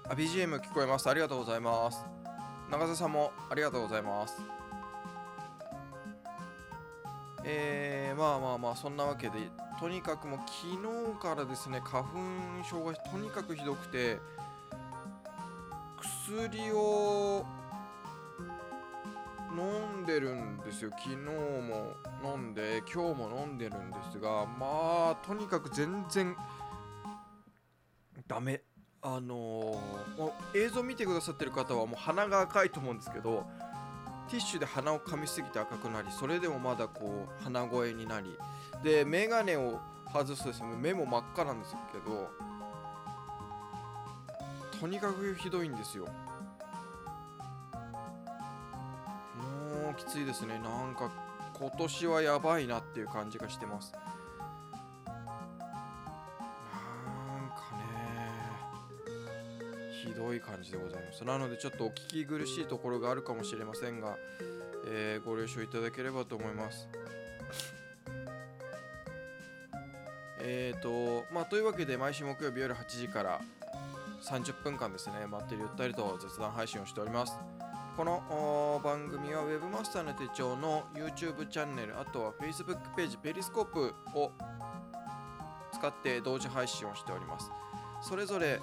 BGM 聞こえます。ありがとうございます。長瀬さんもありがとうございます。そんなわけで、とにかくもう昨日からですね、花粉症がとにかくひどくて、薬を飲んでるんですよ。昨日も飲んで、今日も飲んでるんですが、とにかく全然ダメ。もう映像見てくださってる方はもう鼻が赤いと思うんですけど、ティッシュで鼻を噛みすぎて赤くなり、それでもまだこう鼻声になり、でメガネを外すとですね、目も真っ赤なんですけど、とにかくひどいんですよ。もうきついですね。なんか今年はやばいなっていう感じがしてます。なんかね、ひどい感じでございます。なのでちょっとお聞き苦しいところがあるかもしれませんが、ご了承いただければと思います。というわけで毎週木曜日夜8時から30分間ですね、まったりゆったりと雑談配信をしております。この番組は Webmaster の手帳の YouTube チャンネル、あとは Facebook ページ、ペリスコープを使って同時配信をしております。それぞれ、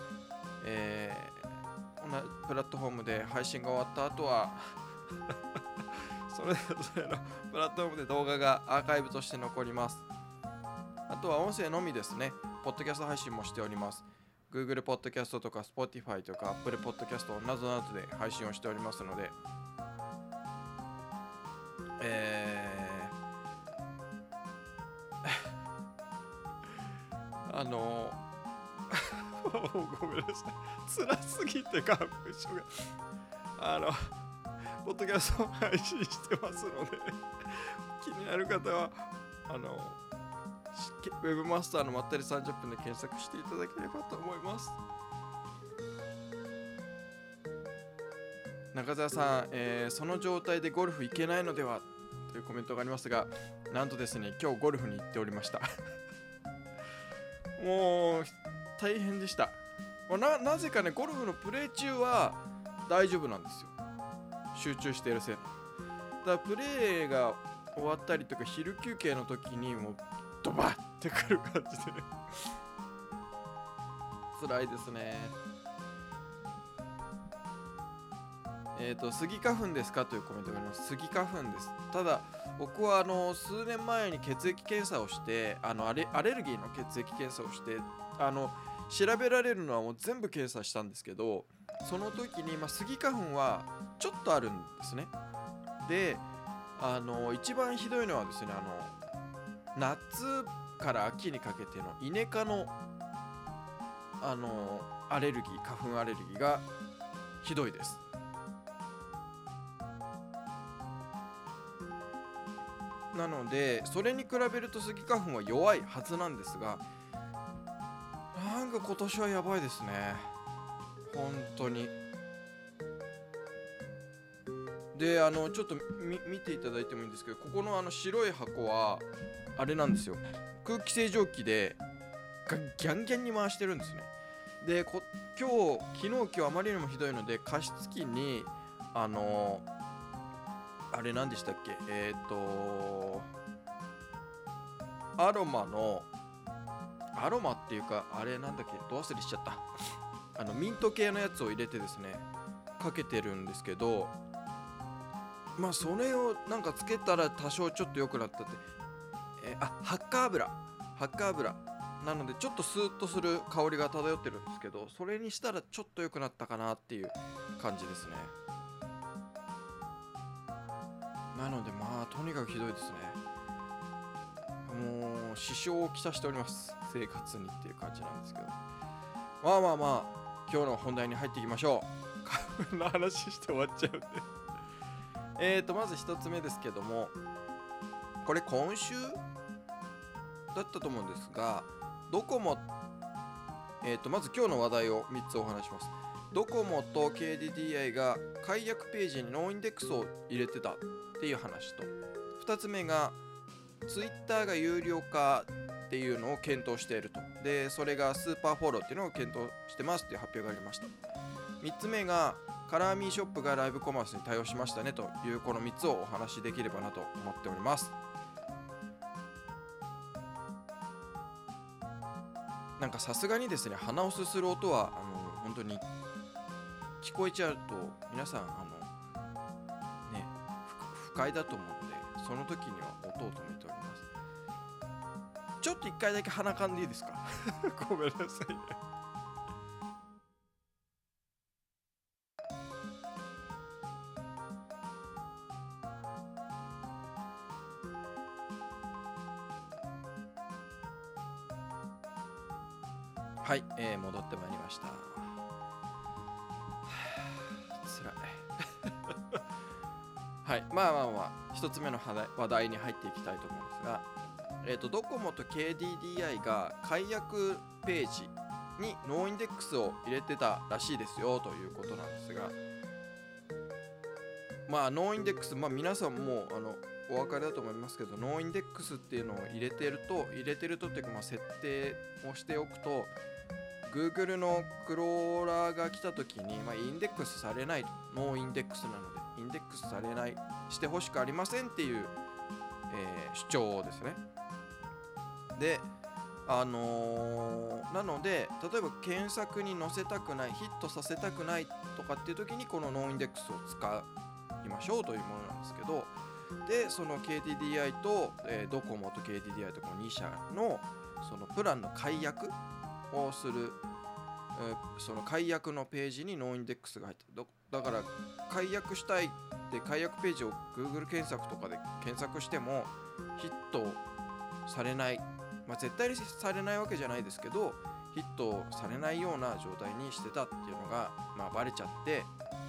プラットフォームで配信が終わった後はそれぞれのプラットフォームで動画がアーカイブとして残ります。あとは音声のみですね、ポッドキャスト配信もしております。Google Podcast とか Spotify とか Apple Podcast などなどで配信をしておりますので、ごめんなさい。辛すぎて花粉症が。ポッドキャストを配信してますので、気になる方は、ウェブマスターのまったり30分で検索していただければと思います。中澤さん、その状態でゴルフ行けないのではというコメントがありますが、なんとですね、今日ゴルフに行っておりましたもう大変でした。なぜかね、ゴルフのプレー中は大丈夫なんですよ。集中しているせい。だからプレーが終わったりとか昼休憩の時にもうドバッてくる感じで辛いですね。スギ花粉ですかというコメントがあります。スギ花粉です。ただ僕は数年前に血液検査をしてアレルギーの血液検査をして調べられるのはもう全部検査したんですけど、その時に、スギ花粉はちょっとあるんですね。で一番ひどいのはですね、夏から秋にかけてのイネ科のアレルギー、花粉アレルギーがひどいです。なのでそれに比べるとスギ花粉は弱いはずなんですが、なんか今年はやばいですね、本当に。でちょっと見ていただいてもいいんですけど、ここの白い箱はあれなんですよ、空気清浄機でギャンギャンに回してるんですね。で昨日あまりにもひどいので、加湿器にあれ何でしたっけ、アロマっていうか、あれなんだっけ、ど忘れしちゃった。ミント系のやつを入れてですね、かけてるんですけど、それをなんかつけたら多少ちょっと良くなったって。ハッカー油なのでちょっとスーッとする香りが漂ってるんですけど、それにしたらちょっと良くなったかなっていう感じですね。なのでとにかくひどいですね。もう支障をきたしております、生活にっていう感じなんですけど、今日の本題に入っていきましょう。花粉の話して終わっちゃうんでまず一つ目ですけども、これ今週だったと思うんですが、ドコモ、まず今日の話題を3つお話します。ドコモと KDDI が解約ページにノーインデックスを入れてたっていう話と、2つ目が Twitter が有料化っていうのを検討していると。でそれがスーパーフォローっていうのを検討してますっていう発表がありました。3つ目がカラーミーショップがライブコマースに対応しましたねというこの3つをお話しできればなと思っております。なんかさすがにですね、鼻をすする音は本当に聞こえちゃうと皆さんね不快だと思うので、その時には音を止めております。ちょっと一回だけ鼻かんでいいですかごめんなさいね。はい、戻ってまいりました。つらいはい、まあ一つ目の話題に入っていきたいと思うんですが、ドコモと KDDI が解約ページにノーインデックスを入れてたらしいですよということなんですが、ノーインデックス、皆さんもお分かりだと思いますけど、ノーインデックスっていうのを入れてるとっていうか、設定をしておくと Google のクローラーが来た時に、インデックスされないと、ノーインデックスなのでインデックスされない、してほしくありませんっていう、主張ですね。でなので例えば検索に載せたくない、ヒットさせたくないとかっていう時にこのノーインデックスを使いましょうというものなんですけど、でその KDDI と、ドコモと KDDI とこの2社のそのプランの解約をする、その解約のページにノーインデックスが入ってる。だから解約したいって解約ページを Google 検索とかで検索してもヒットされない、絶対にされないわけじゃないですけど、ヒットされないような状態にしてたっていうのが、バレちゃって、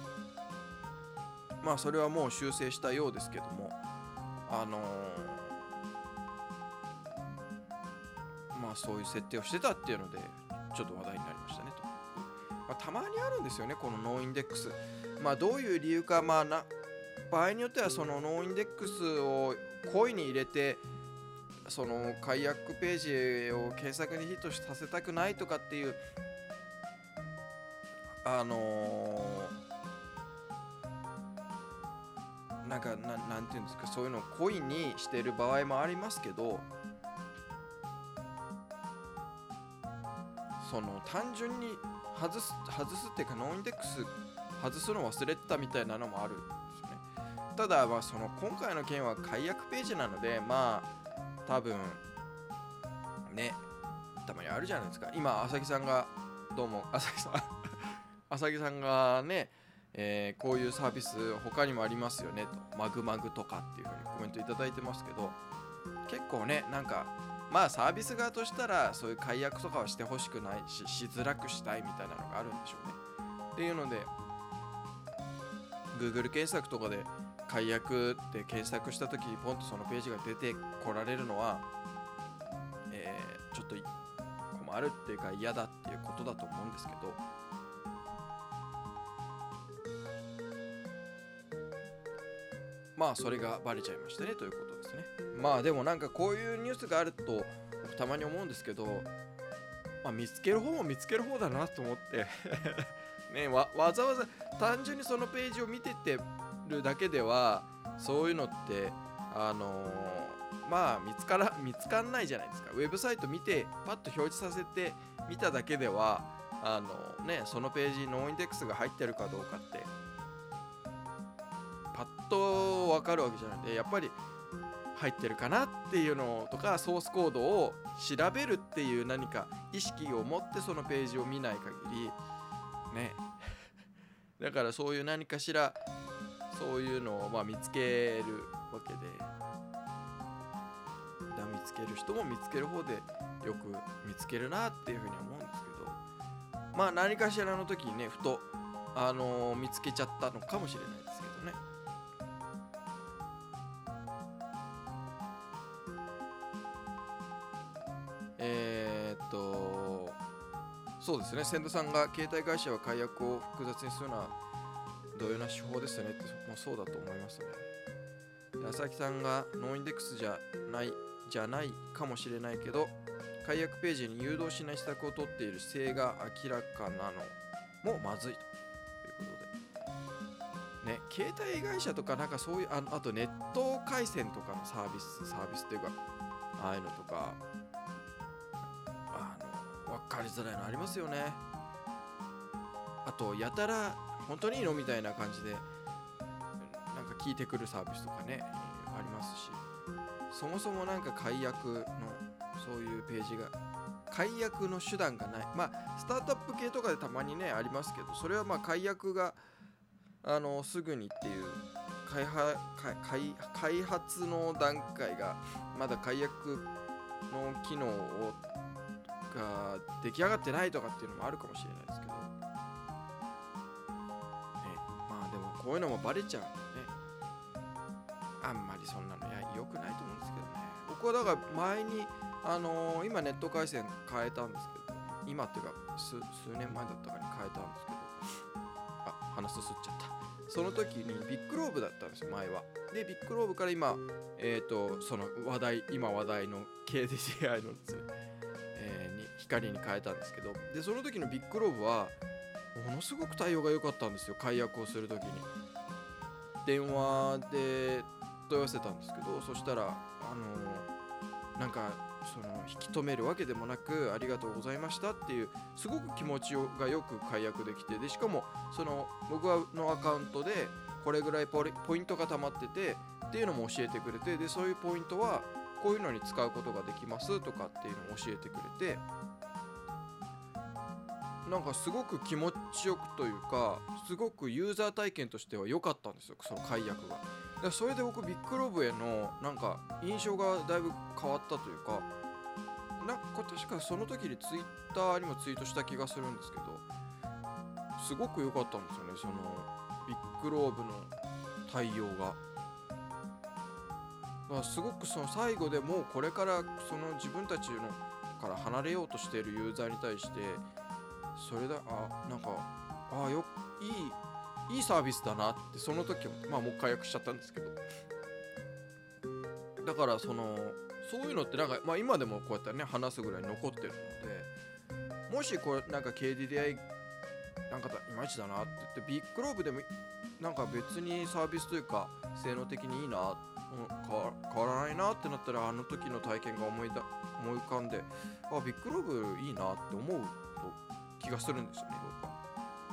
それはもう修正したようですけども、そういう設定をしてたっていうのでちょっと話題になりましたねと。たまにあるんですよね、このノーインデックス。どういう理由か、場合によってはそのノーインデックスを故意に入れて、その解約ページを検索にヒットさせたくないとかっていうなんていうんですか、そういうのを故意にしている場合もありますけど、その単純に外すっていうか、ノーインデックス外すの忘れてたみたいなのもあるんですよね。ただその今回の件は解約ページなので、多分ね、たまにあるじゃないですか。今浅木さんがどうも浅木さんがね、こういうサービス他にもありますよねと、マグマグとかっていう風にコメントいただいてますけど、結構ね、サービス側としたらそういう解約とかはしてほしくないし、しづらくしたいみたいなのがあるんでしょうね。っていうので Google 検索とかで解約って検索した時にポンとそのページが出てこられるのは、ちょっと困るっていうか嫌だっていうことだと思うんですけど、それがバレちゃいましたねということですね。でもこういうニュースがあるとたまに思うんですけど、見つける方も見つける方だなと思ってね、わざわざ単純にそのページを見てってるだけではそういうのって見つかんないじゃないですか。ウェブサイト見てパッと表示させて見ただけではそのページにノーインデックスが入ってるかどうかってパッと分かるわけじゃないので、やっぱり入ってるかなっていうのとか、ソースコードを調べるっていう何か意識を持ってそのページを見ない限りねだからそういう何かしらそういうのを見つけるわけで、見つける人も見つける方でよく見つけるなっていうふうに思うんですけど、何かしらの時にね、ふと見つけちゃったのかもしれないですけどね。そうですね、千田さんが携帯会社は解約を複雑にするのは同様な手法ですよねって、そうだと思いますね。で、浅木さんがノーインデックスじゃないかもしれないけど解約ページに誘導しない施策を取っている姿勢が明らかなのもまずいということでね、携帯会社とかなんかそういうあとネット回線とかのサービスっていうか、ああいうのとか分かりづらいのありますよね。あとやたら本当にいいのみたいな感じでなんか聞いてくるサービスとかね、ありますし、そもそもなんか解約のそういうページが解約の手段がない。まあスタートアップ系とかでたまにねありますけど、それはまあ解約がすぐにっていう開発の段階がまだ解約の機能が出来上がってないとかっていうのもあるかもしれないですけど、ね、まあでもこういうのもバレちゃうんでね、あんまりそんなの良くないと思うんですけどね。僕はだから前に今ネット回線変えたんですけど、今っていうか数年前だったかに変えたんですけど、鼻すすっちゃった。その時にビッグローブだったんですよ、前は。でビッグローブから今その今話題の KDDI のですね、光に変えたんですけど、でその時のビッグローブはものすごく対応が良かったんですよ。解約をする時に電話で問い合わせたんですけど、そしたらなんかその引き止めるわけでもなく、ありがとうございましたっていうすごく気持ちがよく解約できて、でしかもその僕のアカウントでこれぐらいポイントが溜まっててっていうのも教えてくれて、でそういうポイントはこういうのに使うことができますとかっていうのを教えてくれて、なんかすごく気持ちよくというか、すごくユーザー体験としては良かったんですよ、その解約が。それで僕ビッグロブへのなんか印象がだいぶ変わったというか、なんか確かその時にツイッターにもツイートした気がするんですけど、すごく良かったんですよね、そのビッグローブの対応が。すごくその最後でもうこれからその自分たちのから離れようとしているユーザーに対して、それだなんかいいサービスだなってその時ももう解約しちゃったんですけど、だからそういうのってなんか今でもこうやってね話すぐらい残ってるので、もしこれなんか KDDI なんかいまいちだなって言ってビッグローブでもなんか別にサービスというか性能的にいいな、変わらないなってなったら、あの時の体験が思い浮かんで、ビッグローブいいなって思う気がするんですよね、僕は。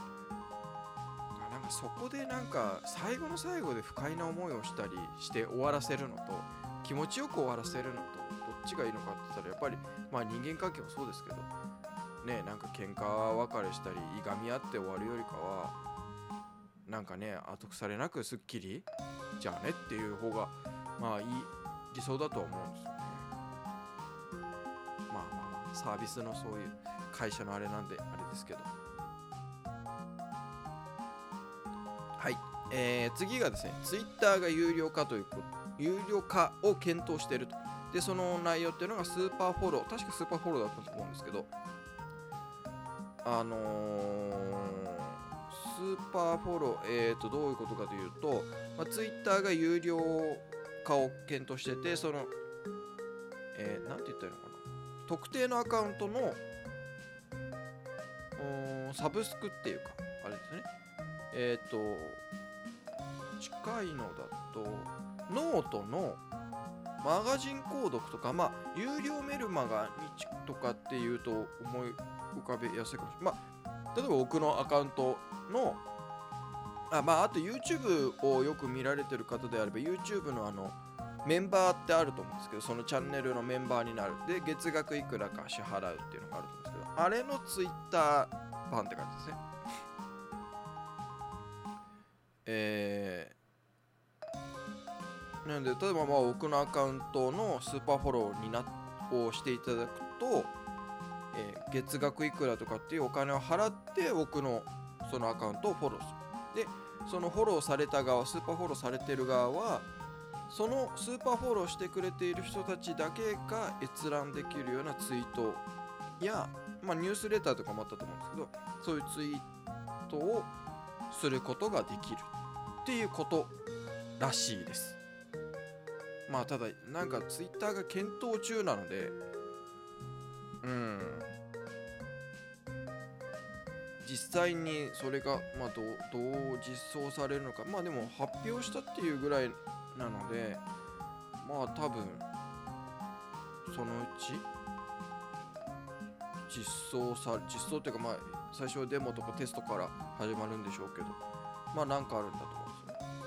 なんかそこでなんか最後の最後で不快な思いをしたりして終わらせるのと、気持ちよく終わらせるのとどっちがいいのかって言ったら、やっぱり人間関係もそうですけどね、なんか喧嘩別れしたりいがみ合って終わるよりかは、なんかね後腐れなくすっきりじゃあねっていう方がいい理想だとは思うんですよね。サービスのそういう会社のあれなんであれですけど、はい、次がですね、ツイッターが有料化を検討していると。でその内容っていうのがスーパーフォロー、確かスーパーフォローだったと思うんですけど、スーパーフォロー、どういうことかというと、ツイッターが有料化を検討してて、そのなんて言ったらいいのかな、特定のアカウントのサブスクっていうかあれですね、近いのだとノートのマガジン購読とか、有料メルマガとかっていうと思い浮かべやすいかもしれない。例えば僕のアカウントのあと YouTube をよく見られてる方であれば YouTube のメンバーってあると思うんですけど、そのチャンネルのメンバーになるで月額いくらか支払うっていうのがあると思うんですけど、あれの Twitter 版って感じですね。なので例えば僕のアカウントのスーパーフォローをしていただくと、月額いくらとかっていうお金を払って僕のそのアカウントをフォローする。でそのフォローされた側、スーパーフォローされてる側はそのスーパーフォローしてくれている人たちだけが閲覧できるようなツイートや、ニュースレターとかもあったと思うんですけど、そういうツイートをすることができるっていうことらしいです。ただなんかツイッターが検討中なので、 実際にそれが、どう実装されるのか、でも発表したっていうぐらいなので、多分そのうち実装っていうか、最初はデモとかテストから始まるんでしょうけど、なんかあるんだと思うん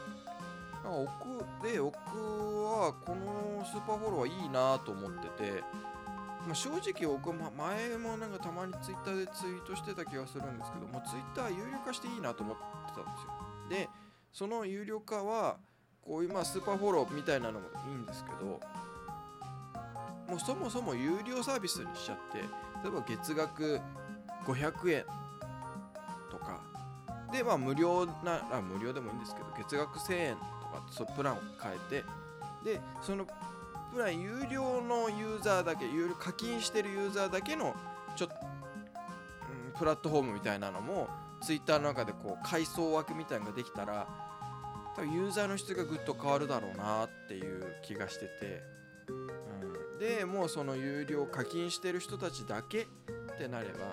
ですよね。僕はこのスーパーフォローはいいなと思ってて、正直僕は前もなんかたまにツイッターでツイートしてた気がするんですけど、ツイッター有料化していいなと思ってたんですよ。で、その有料化はこういうスーパーフォローみたいなのもいいんですけど、もうそもそも有料サービスにしちゃって、例えば月額500円とかで、無料でもいいんですけど、月額1000円とかプランを変えて、でそのプラン有料のユーザーだけ、有料課金してるユーザーだけのプラットフォームみたいなのもツイッターの中でこう階層枠みたいなのができたら、多分ユーザーの質がぐっと変わるだろうなっていう気がしてて、でもうその有料課金してる人たちだけってなれば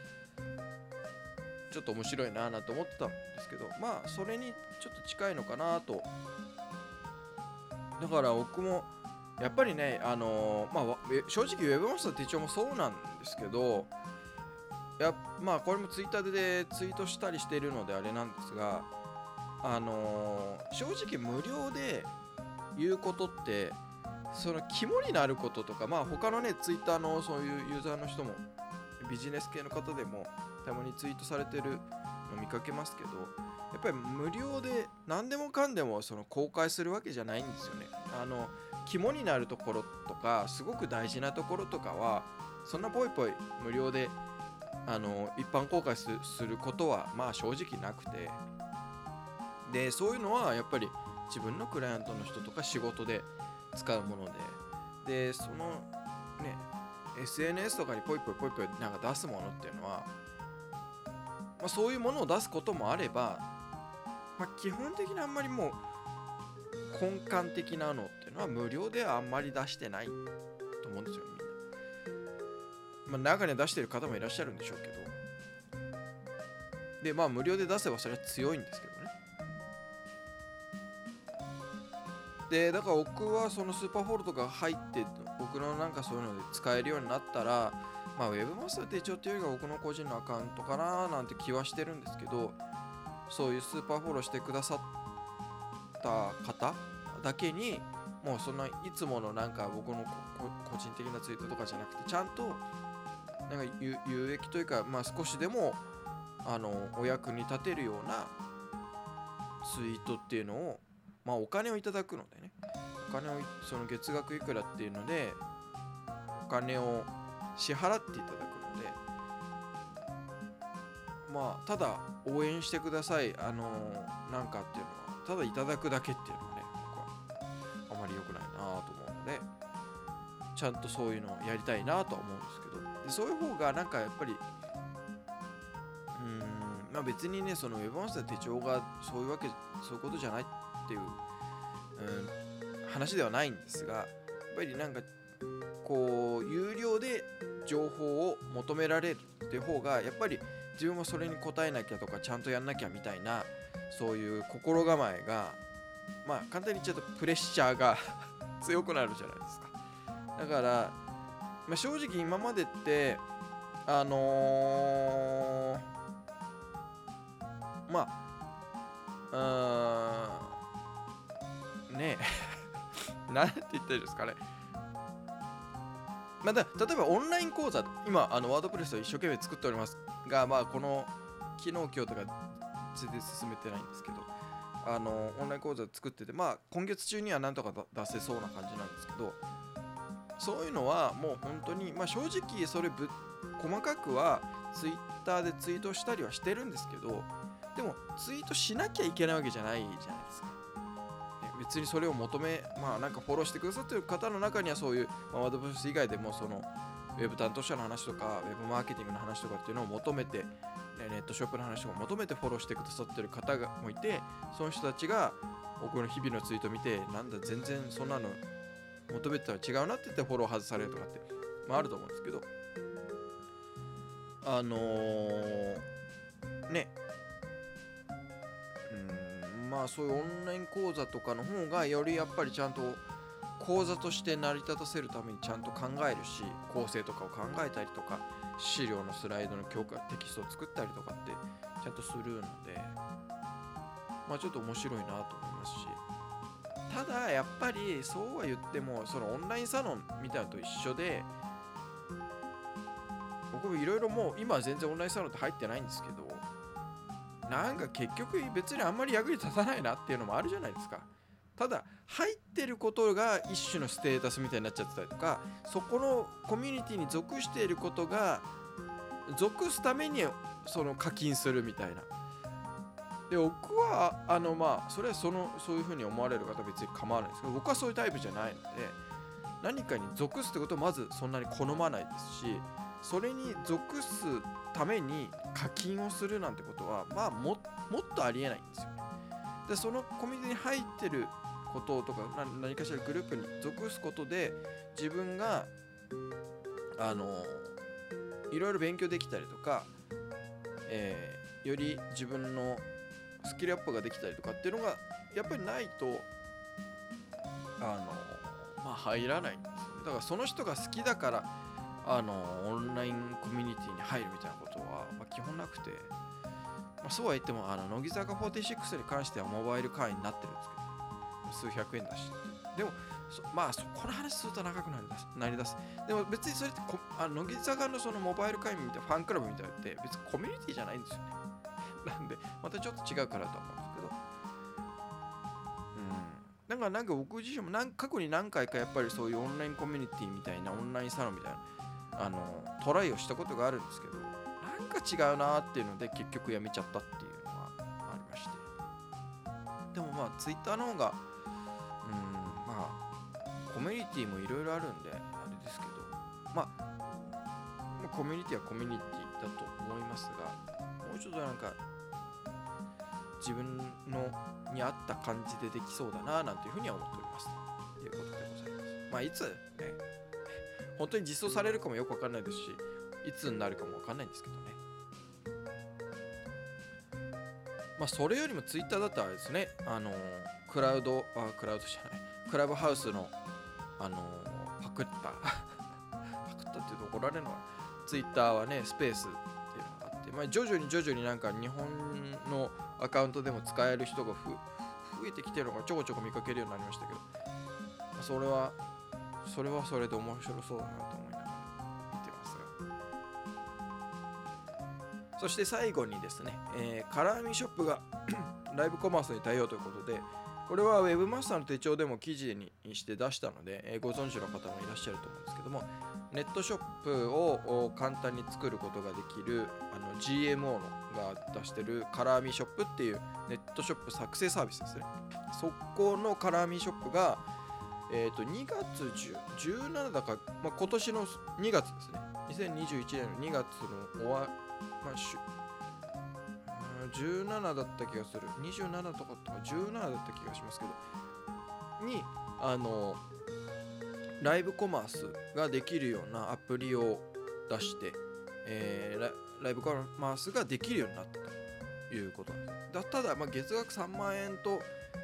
ちょっと面白いなと思ってたんですけど、それにちょっと近いのかなと。だから僕もやっぱりね、正直 Webmaster 手帳もそうなんですけど、これもツイッターでツイートしたりしているのであれなんですが、正直無料で言うことって、その肝になることとか、他のねツイッターのそういうユーザーの人もビジネス系の方でもたまにツイートされてるの見かけますけど、やっぱり無料で何でもかんでもその公開するわけじゃないんですよね。肝になるところとかすごく大事なところとかはそんなぽいぽい無料で一般公開することは正直なくて、でそういうのはやっぱり自分のクライアントの人とか仕事で使うもので、そのね SNS とかにぽいぽいなんか出すものっていうのは、そういうものを出すこともあれば、基本的にあんまりもう根幹的なのっていうのは無料ではあんまり出してないと思うんですよ、みんな。中には出してる方もいらっしゃるんでしょうけど、で無料で出せばそれは強いんですけどね。でだから僕はそのスーパーフォローとか入って僕のなんかそういうので使えるようになったら、ウェブマスター手帳っていうよりは僕の個人のアカウントかななんて気はしてるんですけど、そういうスーパーフォローしてくださった方だけにもうそんないつものなんか僕の個人的なツイートとかじゃなくて、ちゃんとなんか有益というか、少しでもお役に立てるようなツイートっていうのを、お金をいただくのでね、お金をその月額いくらっていうのでお金を支払っていただくので、ただ応援してくださいなんかっていうのはただいただくだけっていうのはね、僕はあまり良くないなと思うので、ちゃんとそういうのをやりたいなとは思うんですけど、でそういう方がなんかやっぱり別にねそのウェブマスター手帳がそういうことじゃないっていう、話ではないんですが、やっぱりなんかこう有料で情報を求められるって方がやっぱり自分はそれに応えなきゃとかちゃんとやんなきゃみたいな、そういう心構えが簡単に言っちゃうとプレッシャーが強くなるじゃないですか。だから、正直今までってねえなんて言ったらいいですかね。例えばオンライン講座、今ワードプレスを一生懸命作っておりますが、この昨日今日とか全然進めてないんですけど、オンライン講座作ってて、今月中にはなんとか出せそうな感じなんですけど、そういうのはもう本当に、正直それ細かくはツイッターでツイートしたりはしてるんですけど、でもツイートしなきゃいけないわけじゃないじゃないですか。別にそれをなんかフォローしてくださってる方の中にはそういう、ワードプレス以外でもそのウェブ担当者の話とかウェブマーケティングの話とかっていうのを求めて、ネットショップの話とか求めてフォローしてくださってる方がもいて、その人たちが僕の日々のツイート見て、なんだ全然そんなの求めてたら違うなって言ってフォロー外されるとかって、あると思うんですけど、 あのーねまあそういうオンライン講座とかの方がよりやっぱりちゃんと講座として成り立たせるためにちゃんと考えるし、構成とかを考えたりとか、資料のスライドの強化テキストを作ったりとかってちゃんとするので、まあちょっと面白いなと思いますし、ただやっぱりそうは言ってもそのオンラインサロンみたいなのと一緒で、僕もいろいろもう今は全然オンラインサロンって入ってないんですけど、なんか結局別にあんまり役に立たないなっていうのもあるじゃないですか。ただ入ってることが一種のステータスみたいになっちゃってたりとか、そこのコミュニティに属していることが属すためにその課金するみたいな。で僕はまあそれはそういう風に思われる方は別に構わないですけど、僕はそういうタイプじゃないので、何かに属すってことをまずそんなに好まないですし、それに属すために課金をするなんてことはまあもっとありえないんですよね。でそのコミュニティに入ってることとか何かしらグループに属すことで自分がいろいろ勉強できたりとか、より自分のスキルアップができたりとかっていうのがやっぱりないとまあ入らないんですよね。だからその人が好きだからオンラインコミュニティに入るみたいなことは、まあ、基本なくて、まあ、そうは言っても乃木坂46に関してはモバイル会員になってるんですけど、数百円だし、でもまあそこの話すると長くなりだす。でも別にそれって乃木坂のそのモバイル会員みたいなファンクラブみたいなって別にコミュニティじゃないんですよね。なんでまたちょっと違うからと思うんですけど、なんか僕自身も過去に何回かやっぱりそういうオンラインコミュニティみたいなオンラインサロンみたいなトライをしたことがあるんですけど、なんか違うなーっていうので結局やめちゃったっていうのがありまして、でもまあツイッターの方がまあコミュニティもいろいろあるんであれですけど、まあコミュニティはコミュニティだと思いますが、もうちょっとなんか自分に合った感じでできそうだななんていうふうには思っておりますということでございます。まあいつね本当に実装されるかもよくわかんないですし、いつになるかもわかんないんですけどね。まあそれよりもツイッターだったらですね、クラブハウスのパクったっていうと怒られるのは、ツイッターはねスペースっていうのがあって、まあ徐々になんか日本のアカウントでも使える人が増えてきてるのがちょこちょこ見かけるようになりましたけど、それはそれで面白そうだなと思いながら見てますが、そして最後にですね、カラーミショップがライブコマースに対応ということで、これは Webmaster の手帳でも記事にして出したので、ご存知の方もいらっしゃると思うんですけども、ネットショップを簡単に作ることができるGMO が出してるカラーミショップっていうネットショップ作成サービスですね。そこのカラーミショップが2月17だか、まあ、今年の2月ですね。2021年の2月の17だった気がする。27とか17だった気がしますけど、にライブコマースができるようなアプリを出して、ライブコマースができるようになったということなんです。ただ、まあ、月額3万円と、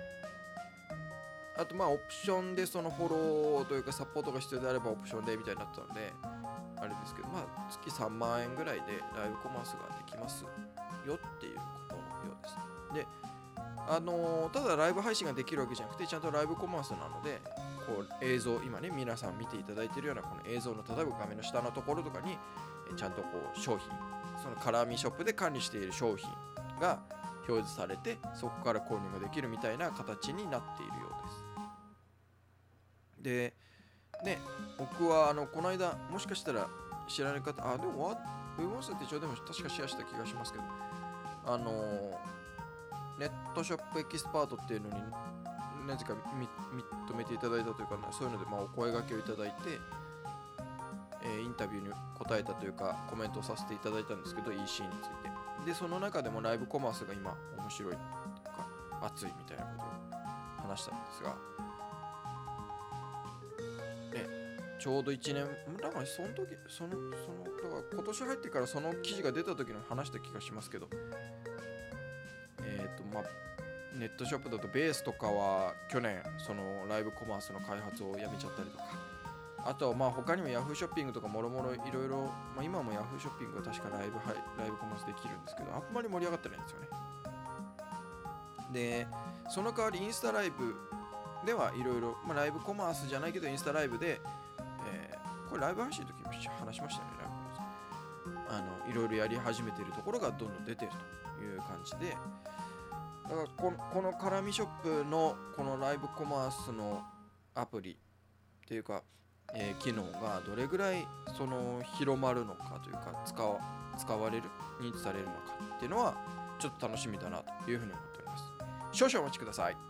あとまあオプションでそのフォローというかサポートが必要であればオプションでみたいになったのであれですけど、まあ月3万円ぐらいでライブコマースができますよっていうことのようです。で、ただライブ配信ができるわけじゃなくて、ちゃんとライブコマースなので、こう映像、今ね皆さん見ていただいているようなこの映像の例えば画面の下のところとかにちゃんとこう商品、そのカラーミショップで管理している商品が表示されて、そこから購入ができるみたいな形になっているようです。でね、僕はこの間もしかしたら知らない方、でもWebmaster手帳でも確かシェアした気がしますけど、ネットショップエキスパートっていうのになぜか認めていただいたというか、そういうのでお声掛けをいただいて、インタビューに答えたというかコメントをさせていただいたんですけど、 EC についてで、その中でもライブコマースが今面白いとか熱いみたいなことを話したんですが、 ちょうど1年だからその時だから今年入ってからその記事が出た時の話した気がしますけど、まあネットショップだとベースとかは去年そのライブコマースの開発をやめちゃったりとか、あとはまあ他にも Yahoo ショッピングとかもろもろいろいろ、今も Yahoo ショッピングは確かライブコマースできるんですけど、あんまり盛り上がってないんですよね。でその代わりインスタライブではいろいろライブコマースじゃないけどインスタライブで、これライブ配信の時も話しましたよね。ライブコマースいろいろやり始めているところがどんどん出てるという感じで、だからこの絡みショップのこのライブコマースのアプリっていうか、機能がどれぐらいその広まるのかというか使われる認知されるのかっていうのはちょっと楽しみだなというふうに思っております。少々お待ちください。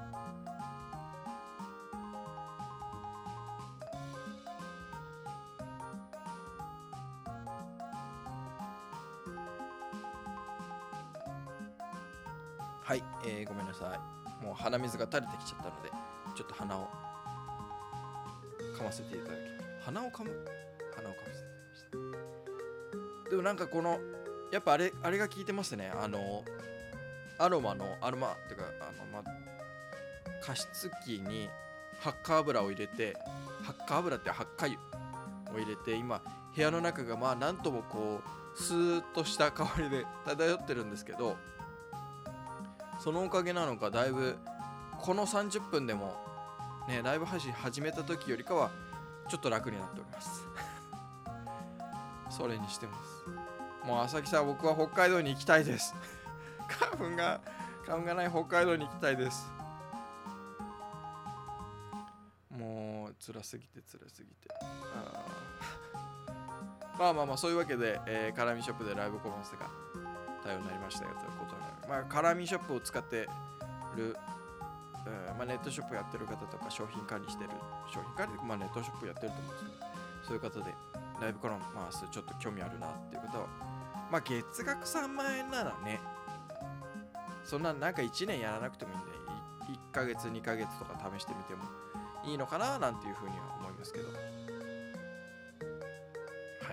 はい、ごめんなさい。もう鼻水が垂れてきちゃったので、ちょっと鼻をかませていただきます。鼻をかませていただきました。でもなんかこのやっぱあれが効いてますね。アロマっていうか加湿器にハッカ油を入れて、ハッカ油ってハッカ油を入れて、今部屋の中がなんともこうスーッとした香りで漂ってるんですけど、そのおかげなのかだいぶこの30分でもね、ライブ配信始めた時よりかはちょっと楽になっておりますそれにしてます。もう朝木さん、僕は北海道に行きたいです花粉がない北海道に行きたいです。もう辛すぎてまあそういうわけで、絡みショップでライブコマースが対応になりましたよということで、絡みショップを使ってる、ネットショップやってる方とか商品管理してるネットショップやってると思うんですけど、そういう方でライブコマースちょっと興味あるなっていう方は、月額3万円ならね、そんななんか1年やらなくてもいいんで、1ヶ月2ヶ月とか試してみてもいいのかななんていうふうには思いますけど、はい、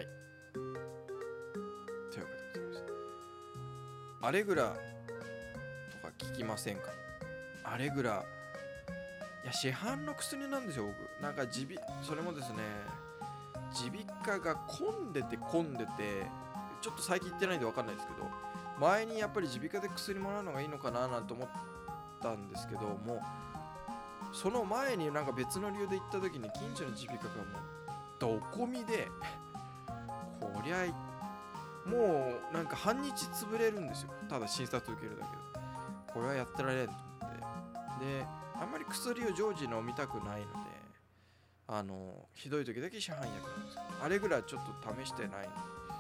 というわけでございます。アレグラとか聞きませんか？アレグラ、いや市販の薬なんですよ。僕なんかそれもですね、耳鼻科が混んでてちょっと最近行ってないんで分かんないですけど、前にやっぱり耳鼻科で薬もらうのがいいのかななんて思ったんですけども、その前になんか別の理由で行った時に近所の耳鼻科がもうどこみでこりゃもうなんか半日潰れるんですよ。ただ診察受けるだけでこれはやってられんと思って、であんまり薬を常時飲みたくないので、ひどい時だけ市販薬なんですけど、あれぐらいちょっと試してないの。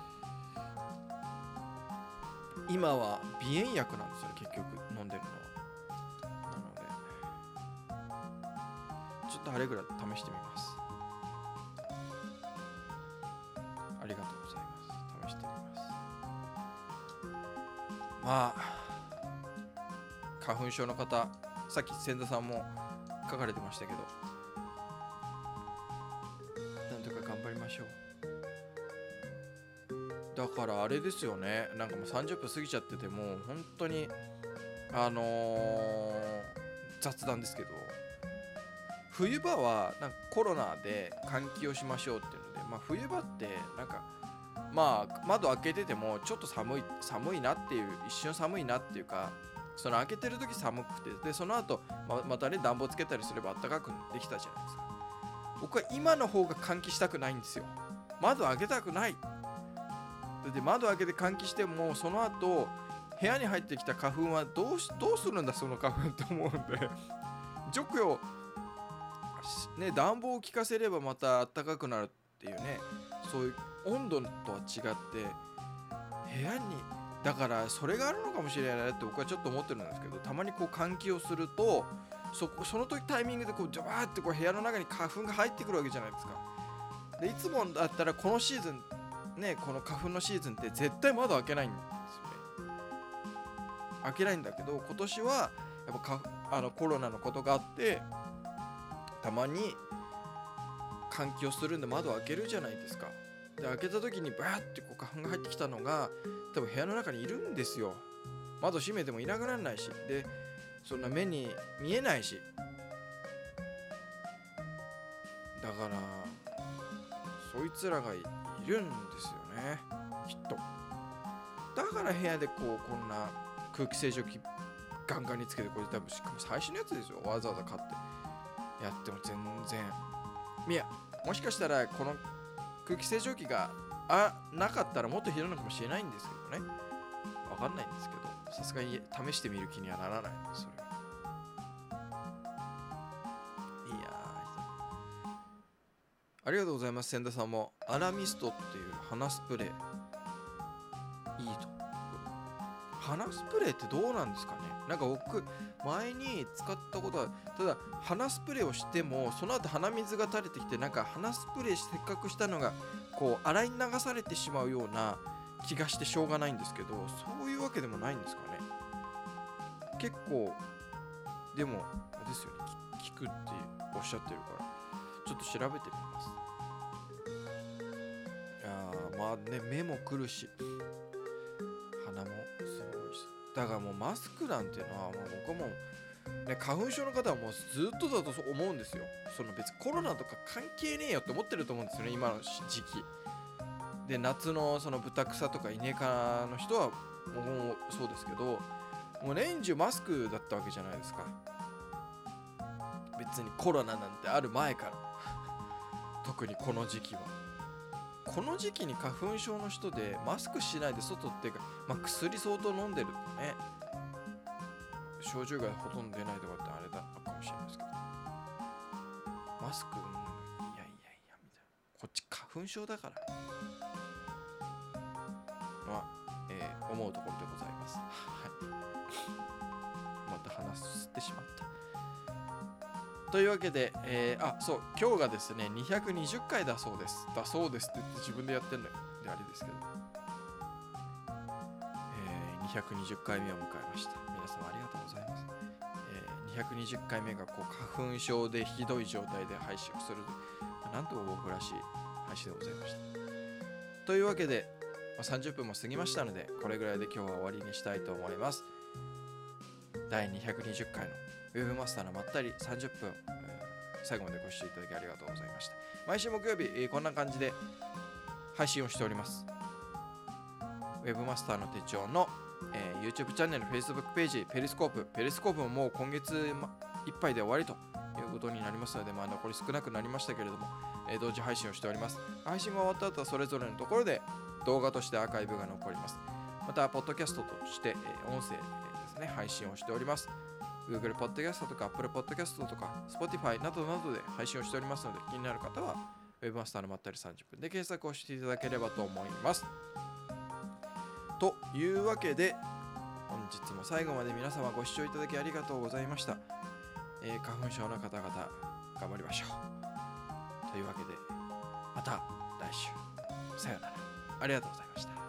今は鼻炎薬なんですよね、結局飲んでるのは。なのでちょっとあれぐらい試してみます。ありがとうございます。試してみます。花粉症の方、さっき千田さんも書かれてましたけど、なんとか頑張りましょう。だからあれですよね、なんかもう30分過ぎちゃってて、もう本当に雑談ですけど、冬場はなんかコロナで換気をしましょうっていうので、冬場ってなんか窓開けててもちょっと寒いなっていう、一瞬寒いなっていうか、その開けてる時寒くて、でその後 またね暖房つけたりすれば暖かくできたじゃないですか。僕は今の方が換気したくないんですよ。窓開けたくない。で窓開けて換気しても、その後部屋に入ってきた花粉はどうするんだその花粉って思うんで除去ね、暖房を効かせればまた暖かくなるっていうね、そういう温度とは違って部屋に、だからそれがあるのかもしれないなって僕はちょっと思ってるんですけど、たまにこう換気をするとその時タイミングでこうジャバーってこう部屋の中に花粉が入ってくるわけじゃないですか。でいつもだったらこのシーズンね、この花粉のシーズンって絶対窓開けないんですよね。開けないんだけど、今年はやっぱコロナのことがあって、たまに換気をするんで窓を開けるじゃないですか。で開けた時にバーってこう花粉が入ってきたのが多分部屋の中にいるんですよ。窓閉めてもいなくならないし、でそんな目に見えないし、だからそいつらがいるんですよね、きっと。だから部屋でこんな空気清浄機ガンガンにつけて、これ多分しかも最新のやつですよ、わざわざ買ってやっても全然。いやもしかしたらこの空気清浄機がなかったらもっとひどいのかもしれないんですけどね、わかんないんですけど、さすがに試してみる気にはならないんです。それいやありがとうございます。千田さんもアラミストっていう鼻スプレーいいと。鼻スプレーってどうなんですかね。なんか僕前に使ったことは、ただ鼻スプレーをしてもその後鼻水が垂れてきて、なんか鼻スプレーせっかくしたのがこう洗い流されてしまうような気がしてしょうがないんですけど、そういうわけでもないんですかね。結構でもあれですよね、効くっておっしゃってるからちょっと調べてみます。まあね、目も来るし鼻もすごいし、だからもうマスクなんていうのはもう僕もね、花粉症の方はもうずっとだと思うんですよ。その別にコロナとか関係ねえよって思ってると思うんですよね、今の時期で。夏のそのブタクサとかイネ科の人はもうそうですけど、もう年中マスクだったわけじゃないですか。別にコロナなんてある前から特にこの時期は、この時期に花粉症の人でマスクしないで外っていうか、薬相当飲んでるとね、症状がほとんど出ないとかってあれだかもしれないですけど、マスクいやみたいな、こっち花粉症だから思うところでございます。また話吸ってしまった。というわけで、そう今日がですね220回だそうです。だそうですって言って自分でやってんのであれですけど、220回目を迎えました。皆様ありがとうございます。220回目が花粉症でひどい状態で配信をする、なんとも僕らしい配信でございました。というわけで、30分も過ぎましたので、これぐらいで今日は終わりにしたいと思います。第220回のウェブマスターのまったり30分、最後までご視聴いただきありがとうございました。毎週木曜日、こんな感じで配信をしております。ウェブマスターの手帳の、YouTube チャンネル、Facebook ページ、ペリスコープももう今月いっぱいで終わりということになりますので、残り少なくなりましたけれども、同時配信をしております。配信が終わった後はそれぞれのところで動画としてアーカイブが残ります。またポッドキャストとして、音声ですね配信をしております。 Google ポッドキャストとか Apple ポッドキャストとか Spotify などなどで配信をしておりますので、気になる方は Webmaster のまったり30分で検索をしていただければと思います。というわけで、本日も最後まで皆様ご視聴いただきありがとうございました。花粉症の方々頑張りましょう。というわけでまた来週、さようなら。ありがとうございました。